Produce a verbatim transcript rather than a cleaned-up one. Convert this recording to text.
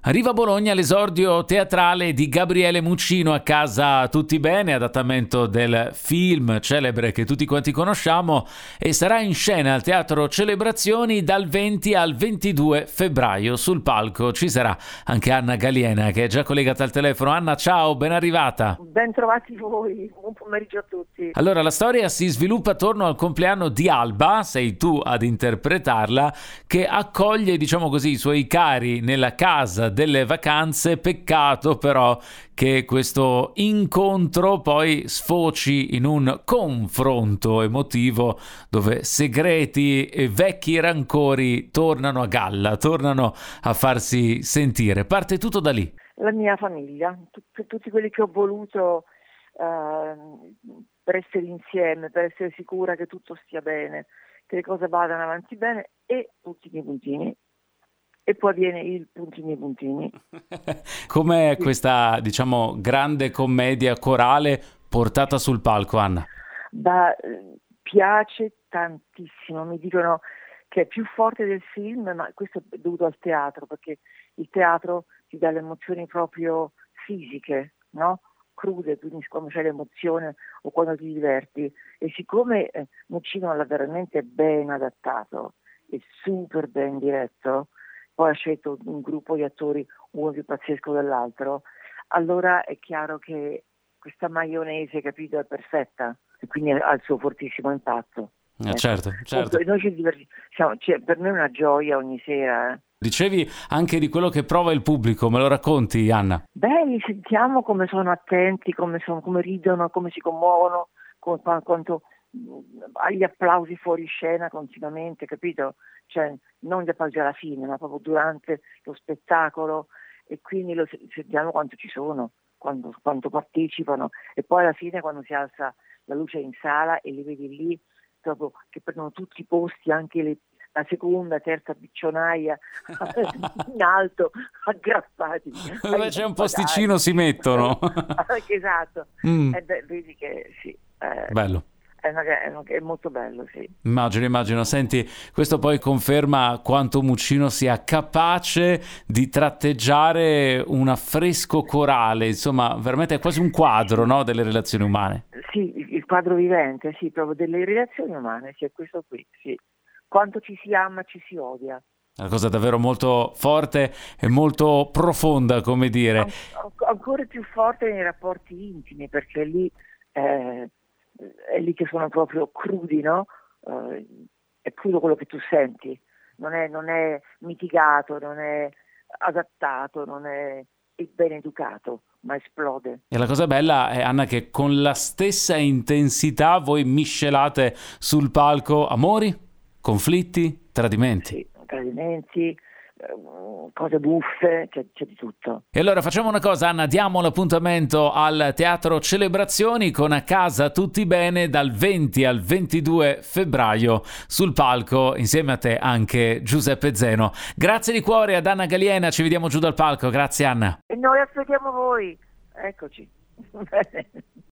Arriva a Bologna l'esordio teatrale di Gabriele Muccino, A casa tutti bene, adattamento del film celebre che tutti quanti conosciamo, e sarà in scena al Teatro Celebrazioni dal venti al ventidue febbraio. Sul palco ci sarà anche Anna Galiena, che è già collegata al telefono. Anna, ciao, ben arrivata. Ben trovati voi, buon pomeriggio a tutti. Allora, la storia si sviluppa attorno al compleanno di Alba, sei tu ad interpretarla, che accoglie, diciamo così, i suoi cari nella casa delle vacanze. Peccato però che questo incontro poi sfoci in un confronto emotivo dove segreti e vecchi rancori tornano a galla, tornano a farsi sentire. Parte tutto da lì. La mia famiglia, tut- tutti quelli che ho voluto eh, per essere insieme, per essere sicura che tutto stia bene, che le cose vadano avanti bene, e tutti i miei puntini. E poi viene il puntini puntini. Com'è questa, diciamo, grande commedia corale portata sul palco, Anna? Da, piace tantissimo, mi dicono che è più forte del film, ma questo è dovuto al teatro, perché il teatro ti dà le emozioni proprio fisiche, no? Crude, quindi quando c'è l'emozione o quando ti diverti. E siccome eh, Muccino l'ha veramente ben adattato e super ben diretto, poi ha scelto un gruppo di attori, uno più pazzesco dell'altro, allora è chiaro che questa maionese, capito, è perfetta e quindi ha il suo fortissimo impatto. Eh, ecco. certo, certo. Noi ci divertiamo, cioè, per noi è una gioia ogni sera. Eh. Dicevi anche di quello che prova il pubblico, me lo racconti, Anna? Beh, li sentiamo come sono attenti, come, sono, come ridono, come si commuovono, come, quanto agli applausi fuori scena continuamente, capito? Cioè non gli applausi alla fine, ma proprio durante lo spettacolo, e quindi lo sentiamo quanto ci sono, quando, quanto partecipano, e poi alla fine quando si alza la luce in sala e li vedi lì proprio che prendono tutti i posti, anche le, la seconda, terza piccionaia in alto, aggrappati. Dove c'è un posticino si mettono. Esatto, Mm. e beh, vedi che sì. Eh, Bello. È, una, è, una, è molto bello, sì. Immagino, immagino. Senti, questo poi conferma quanto Muccino sia capace di tratteggiare un affresco corale, insomma, veramente è quasi un quadro, no, delle relazioni umane. Sì, il, il quadro vivente, sì, proprio delle relazioni umane, sì, è questo qui, sì. Quanto ci si ama, ci si odia. È una cosa davvero molto forte e molto profonda, come dire. An- an- ancora più forte nei rapporti intimi, perché lì eh, è lì che sono proprio crudi, no? Eh, è crudo quello che tu senti, non è, non è mitigato, non è adattato, non è, è ben educato, ma esplode. E la cosa bella è, Anna, che con la stessa intensità voi miscelate sul palco amori, conflitti, tradimenti. Sì, tradimenti, cose buffe, c'è, c'è di tutto. E allora facciamo una cosa, Anna, diamo l'appuntamento al Teatro Celebrazioni con A casa tutti bene dal venti al ventidue febbraio sul palco, insieme a te anche Giuseppe Zeno. Grazie di cuore ad Anna Galiena, ci vediamo giù dal palco. Grazie, Anna. E noi aspettiamo voi, eccoci.